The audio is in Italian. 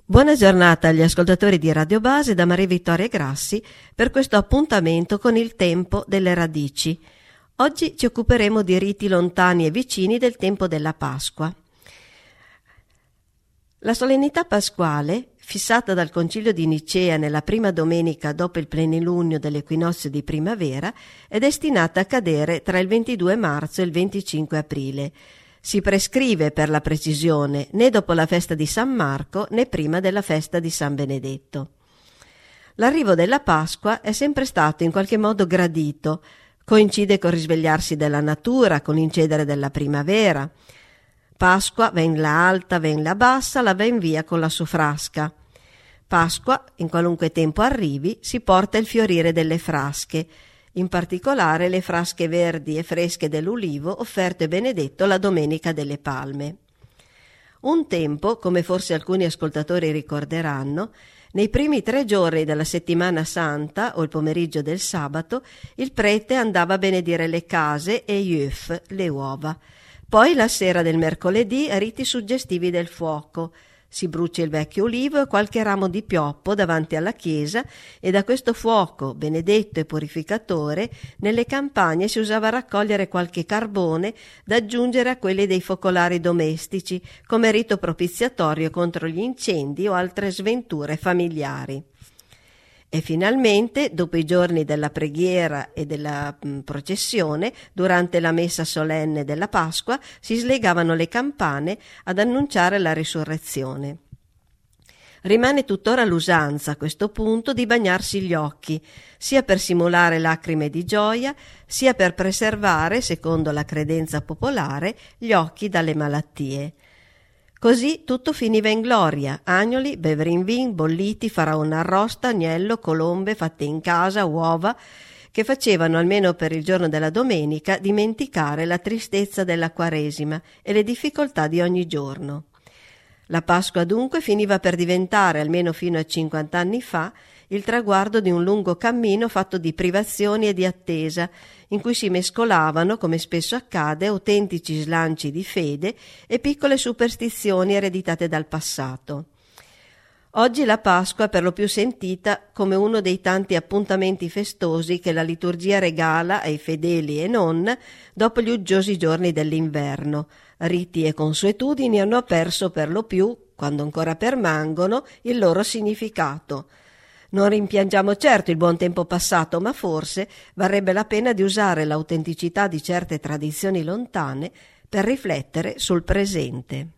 Buona giornata agli ascoltatori di Radio Base da Maria Vittoria Grassi per questo appuntamento con il tempo delle radici. Oggi ci occuperemo di riti lontani e vicini del tempo della Pasqua. La solennità pasquale, fissata dal Concilio di Nicea nella prima domenica dopo il plenilunio dell'equinozio di primavera, è destinata a cadere tra il 22 marzo e il 25 aprile. Si prescrive, per la precisione, né dopo la festa di San Marco né prima della festa di San Benedetto. L'arrivo della Pasqua è sempre stato in qualche modo gradito, coincide col risvegliarsi della natura, con l'incedere della primavera. Pasqua, ven la alta, ven la bassa, la ven via con la sofrasca. Pasqua, in qualunque tempo arrivi, si porta il fiorire delle frasche, in particolare le frasche verdi e fresche dell'ulivo offerte Benedetto la Domenica delle Palme. Un tempo, come forse alcuni ascoltatori ricorderanno, nei primi 3 giorni della settimana santa o il pomeriggio del sabato, il prete andava a benedire le case e gli œufs, le uova. Poi la sera del mercoledì riti suggestivi del fuoco. Si brucia il vecchio ulivo e qualche ramo di pioppo davanti alla chiesa e da questo fuoco, benedetto e purificatore, nelle campagne si usava raccogliere qualche carbone da aggiungere a quelli dei focolari domestici come rito propiziatorio contro gli incendi o altre sventure familiari. E finalmente, dopo i giorni della preghiera e della processione, durante la messa solenne della Pasqua, si slegavano le campane ad annunciare la risurrezione. Rimane tuttora l'usanza a questo punto di bagnarsi gli occhi, sia per simulare lacrime di gioia, sia per preservare, secondo la credenza popolare, gli occhi dalle malattie. Così tutto finiva in gloria: agnoli, beveri in vin, bolliti, faraona arrosta, agnello, colombe fatte in casa, uova, che facevano, almeno per il giorno della domenica, dimenticare la tristezza della Quaresima e le difficoltà di ogni giorno. La Pasqua dunque finiva per diventare, almeno fino a 50 anni fa, il traguardo di un lungo cammino fatto di privazioni e di attesa, in cui si mescolavano, come spesso accade, autentici slanci di fede e piccole superstizioni ereditate dal passato. Oggi la Pasqua è per lo più sentita come uno dei tanti appuntamenti festosi che la liturgia regala ai fedeli e non dopo gli uggiosi giorni dell'inverno. Riti e consuetudini hanno perso per lo più, quando ancora permangono, il loro significato. Non rimpiangiamo certo il buon tempo passato, ma forse varrebbe la pena di usare l'autenticità di certe tradizioni lontane per riflettere sul presente.